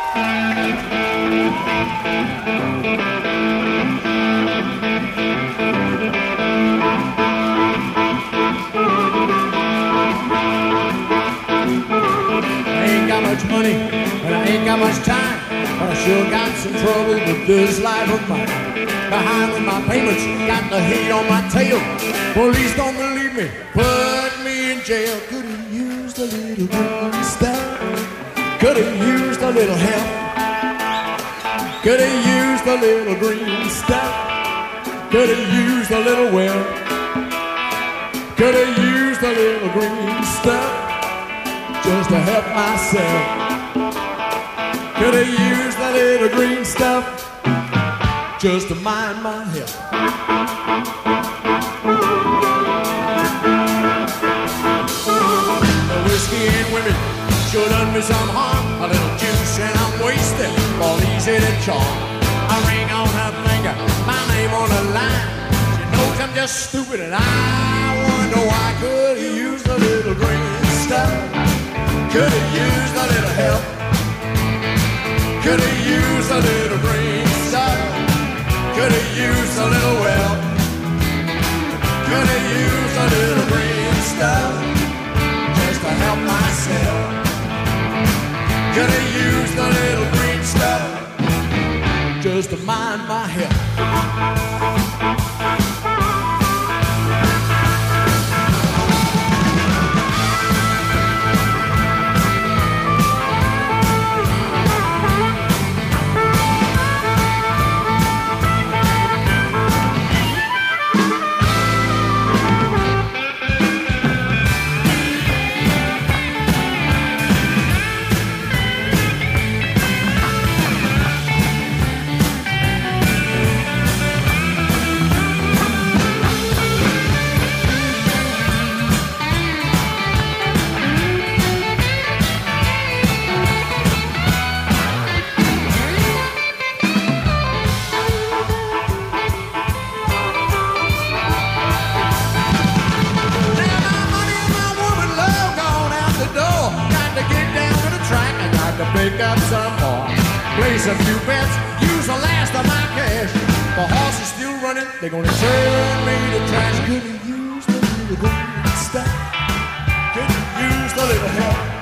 Money, and I ain't got much time, but I sure got some trouble with this life of mine. Behind with my payments, got the hate on my tail. Police don't believe me, put me in jail. Could've used a little green stuff, could've used a little help, could've used a little green stuff, could've used a little well, could've used a little green stuff just to help myself. Could've used a little green stuff just to mind my health. The whiskey and women sure done me some harm. A little juice and I'm wasted, all easy to charm. A ring on her finger, my name on the line. She knows I'm just stupid and I wonder why. Could've used a little green stuff, could've used a little help, could've used a little green stuff, could've used a little well, could've used a little green stuff just to help myself. Could've used a little green stuff just to mind my health. Pick up some more, place a few bets, use the last of my cash. The horse is still running, they're gonna turn me to trash. Could've used a little green stuff, could've used a little help,